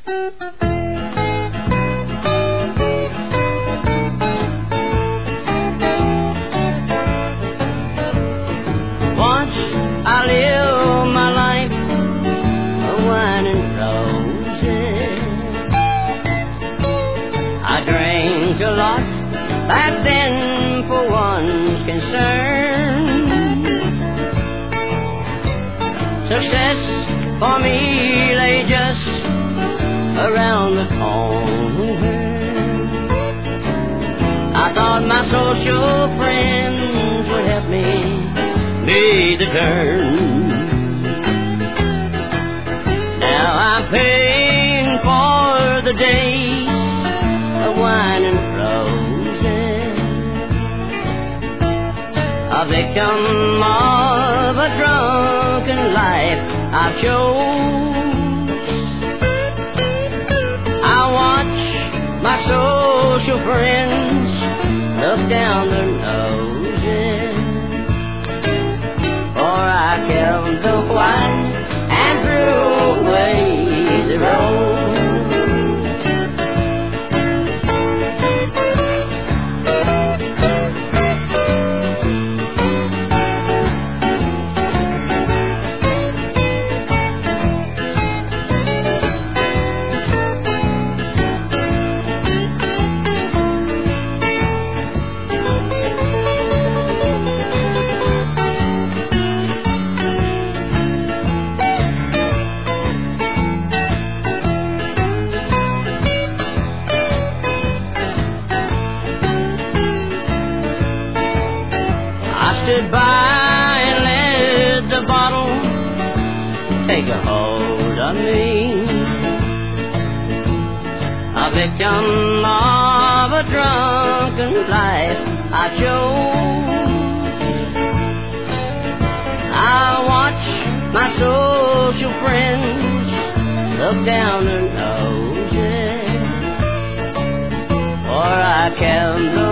Once I lived my life of wine and roses. I drank a lot back then for one's concern. Success for me lay just around the corner. I thought my social friends would help me be the turn. Now I'm paying for the days of wine and roses, a victim of a drunken life I've chose. I watch my social friends look down their noses, for I kept the wine and threw away the rose. Stood by and let the bottle take a hold of me, a victim of a drunken life I chose. I watch my social friends look down their noses, for I kept the